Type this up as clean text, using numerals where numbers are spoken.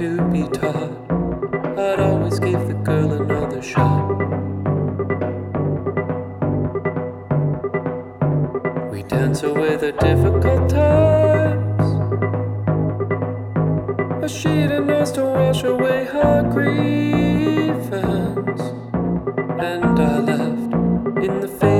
to be taught. I'd always give the girl another shot. We dance away the difficult times. A sheet and us to wash away her grievance. And I left in the face